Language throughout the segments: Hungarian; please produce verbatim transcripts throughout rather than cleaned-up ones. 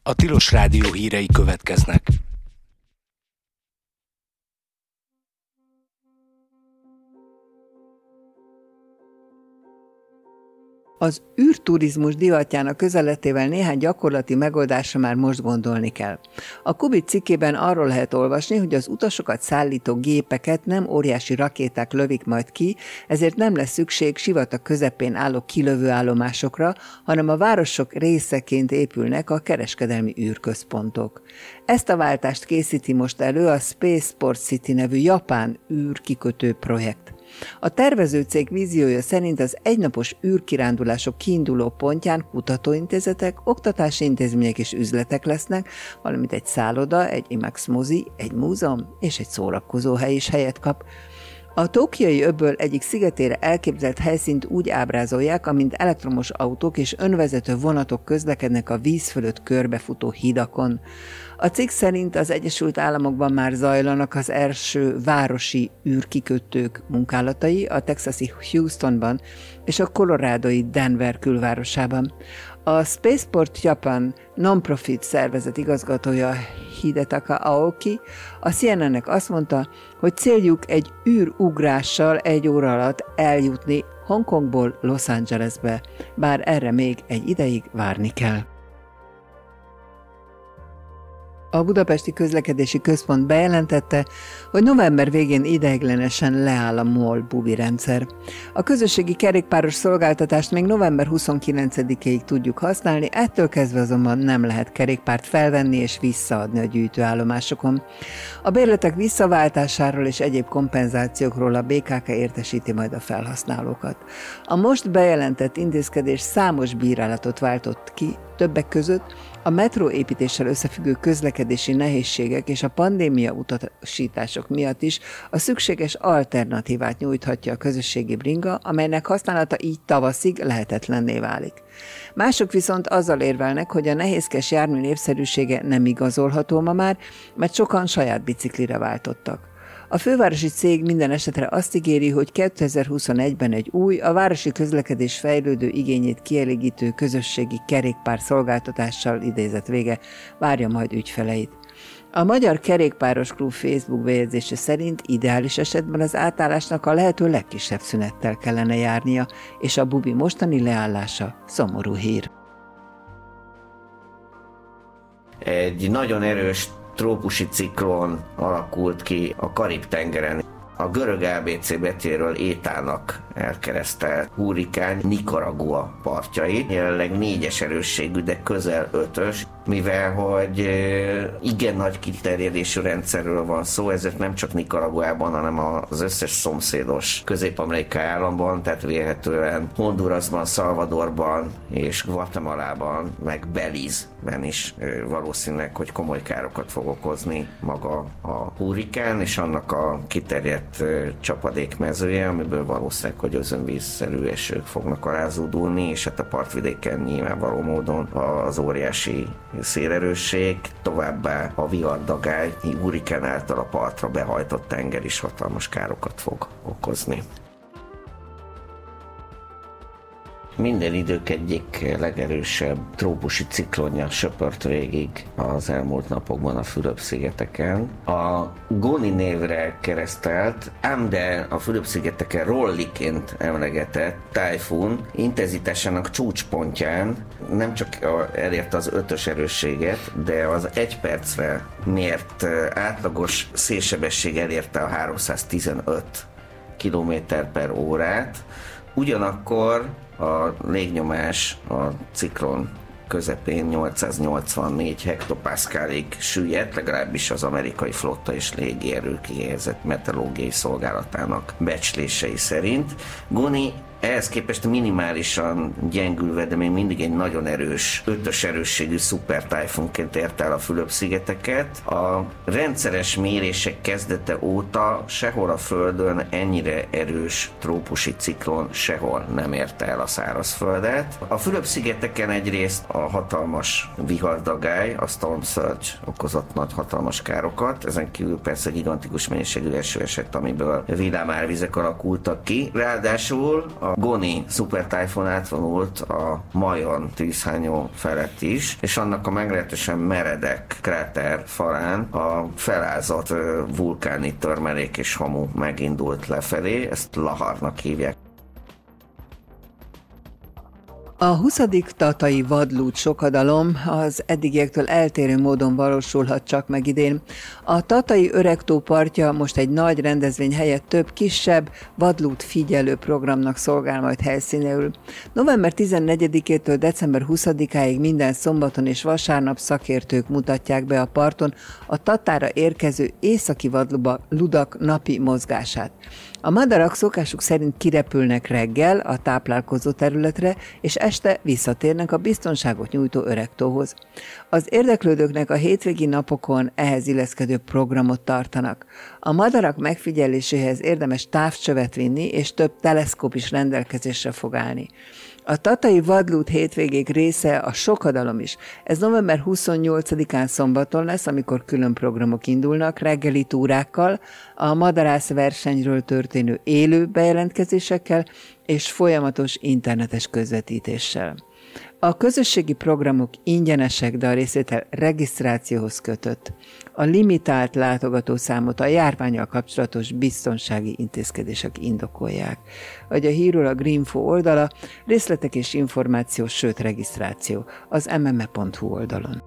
A Tilos Rádió hírei következnek. Az űrturizmus divatjának közeletével néhány gyakorlati megoldásra már most gondolni kell. A Kubit cikkében arról lehet olvasni, hogy az utasokat szállító gépeket nem óriási rakéták lövik majd ki, ezért nem lesz szükség sivatag közepén álló kilövőállomásokra, hanem a városok részeként épülnek a kereskedelmi űrközpontok. Ezt a váltást készíti most elő a Spaceport City nevű japán űrkikötő projekt. A tervező cég víziója szerint az egynapos űrkirándulások kiinduló pontján kutatóintézetek, oktatási intézmények és üzletek lesznek, valamint egy szálloda, egy IMAX mozi, egy múzeum és egy szórakozóhely is helyet kap. A tokiói öböl egyik szigetére elképzelt helyszínt úgy ábrázolják, amint elektromos autók és önvezető vonatok közlekednek a víz fölött körbefutó hídakon. A cikk szerint az Egyesült Államokban már zajlanak az első városi űrkikötők munkálatai, a texasi Houstonban és a colorádói Denver külvárosában. A Spaceport Japan non-profit szervezet igazgatója Hidetaka Aoki a C N N-nek azt mondta, hogy céljuk egy űrugrással egy óra alatt eljutni Hongkongból Los Angelesbe, bár erre még egy ideig várni kell. A Budapesti Közlekedési Központ bejelentette, hogy november végén ideiglenesen leáll a MOL bubi rendszer. A közösségi kerékpáros szolgáltatást még november huszonkilencedikéig tudjuk használni, ettől kezdve azonban nem lehet kerékpárt felvenni és visszaadni a gyűjtőállomásokon. A bérletek visszaváltásáról és egyéb kompenzációkról a bé ká ká értesíti majd a felhasználókat. A most bejelentett intézkedés számos bírálatot váltott ki, többek között a metró építéssel összefüggő közlekedési nehézségek és a pandémia utasítások miatt is a szükséges alternatívát nyújthatja a közösségi bringa, amelynek használata így tavaszig lehetetlenné válik. Mások viszont azzal érvelnek, hogy a nehézkes jármű népszerűsége nem igazolható ma már, mert sokan saját biciklire váltottak. A fővárosi cég minden esetre azt ígéri, hogy kétezer-huszonegyben egy új, a városi közlekedés fejlődő igényét kielégítő közösségi kerékpár szolgáltatással idézett vége várja majd ügyfeleit. A Magyar Kerékpáros Klub Facebook bejegyzése szerint ideális esetben az átállásnak a lehető legkisebb szünettel kellene járnia, és a bubi mostani leállása szomorú hír. Egy nagyon erős trópusi ciklon alakult ki a Karib-tengeren. A görög á bé cé betűjéről étának elkeresztelt hurrikán Nicaragua partjai. Jelenleg négyes erősségű, de közel ötös, mivel hogy igen nagy kiterjedésű rendszerről van szó, ezért nem csak Nicaraguában, hanem az összes szomszédos közép-amerikai államban, tehát vélhetően Hondurasban, Salvadorban és Guatemalában, meg Belizben is valószínűleg, hogy komoly károkat fog okozni maga a hurrikán, és annak a kiterjedt csapadékmezője, amiből valószínűleg, hogy özönvízszerű esők fognak alázódulni, és hát a partvidéken nyilvánvaló módon az óriási szélerősség, továbbá a vihardagály hurrikán által a partra behajtott tenger is hatalmas károkat fog okozni. Minden idők egyik legerősebb trópusi ciklonja söpört végig az elmúlt napokban a Fülöp-szigeteken. A Goni névre keresztelt, ám de a Fülöp-szigeteken Rolliként emlegetett tájfun intenzitásának csúcspontján nem csak elérte az ötös erősséget, de az egy percre mért átlagos szélsebesség elérte a háromszáztizenöt kilométer per órát. Ugyanakkor a légnyomás a ciklon közepén nyolcszáznyolcvannégy hektopaszkálig süllyedt, legalábbis az amerikai flotta és légierő kihelyezett meteorológiai szolgálatának becslései szerint. Goni ehhez képest minimálisan gyengülve, de még mindig egy nagyon erős, ötös erősségű szupertájfunként ért el a Fülöp-szigeteket. A rendszeres mérések kezdete óta sehol a Földön ennyire erős trópusi ciklon sehol nem érte el a szárazföldet. A Fülöp-szigeteken egyrészt a hatalmas vihardagály, a Storm Surge okozott nagy hatalmas károkat, ezen kívül persze gigantikus mennyiségű eső esett, amiből villámárvizek alakultak ki. Ráadásul a a Goni szupertájfun átvonult a Mayon tűzhányó felett is, és annak a meglehetősen meredek kráter falán a felázott vulkáni törmelék és hamu megindult lefelé, ezt Laharnak hívják. A huszadik tatai vadlúd sokadalom az eddigiektől eltérő módon valósulhat csak meg idén. A tatai öregtó partja most egy nagy rendezvény helyett több kisebb vadlúd figyelő programnak szolgál majd helyszínéül. november tizennegyedikétől december huszadikáig minden szombaton és vasárnap szakértők mutatják be a parton a Tatára érkező északi vadludak napi mozgását. A madarak szokásuk szerint kirepülnek reggel a táplálkozó területre, és este visszatérnek a biztonságot nyújtó öregtóhoz. Az érdeklődőknek a hétvégi napokon ehhez illeszkedő programot tartanak. A madarak megfigyeléséhez érdemes távcsövet vinni, és több teleszkóp is rendelkezésre fog állni. A tatai vadlúd hétvégék része a sokadalom is. Ez november huszonnyolcadikán szombaton lesz, amikor külön programok indulnak, reggeli túrákkal, a madarász versenyről történő élő bejelentkezésekkel és folyamatos internetes közvetítéssel. A közösségi programok ingyenesek, de a részvétel regisztrációhoz kötött. A limitált látogatószámot a járvánnyal kapcsolatos biztonsági intézkedések indokolják. Vagy a hírről a Greenfo oldala, részletek és információ, sőt regisztráció az em em e pont hu oldalon.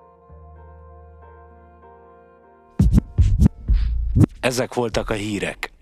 Ezek voltak a hírek.